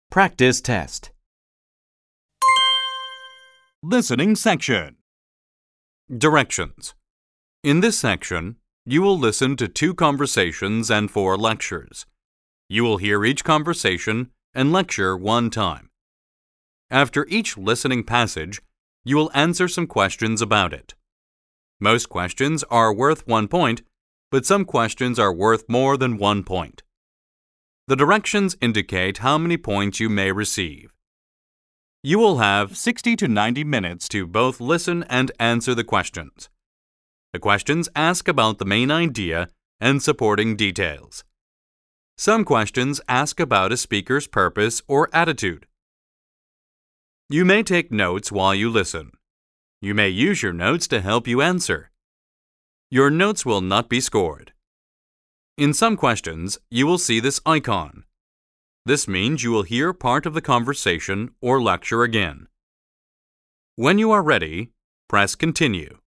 Practice test. Listening section. Directions. In this section, you will listen to 2 conversations and 4 lectures. You will hear each conversation and lecture 1 time. After each listening passage, you will answer some questions about it. Most questions are worth 1 point, but some questions are worth more than 1 point. The directions indicate how many points you may receive. You will have 60 to 90 minutes to both listen and answer the questions. The questions ask about the main idea and supporting details. Some questions ask about a speaker's purpose or attitude. You may take notes while you listen. You may use your notes to help you answer. Your notes will not be scored. In some questions, you will see this icon. This means you will hear part of the conversation or lecture again. When you are ready, press Continue.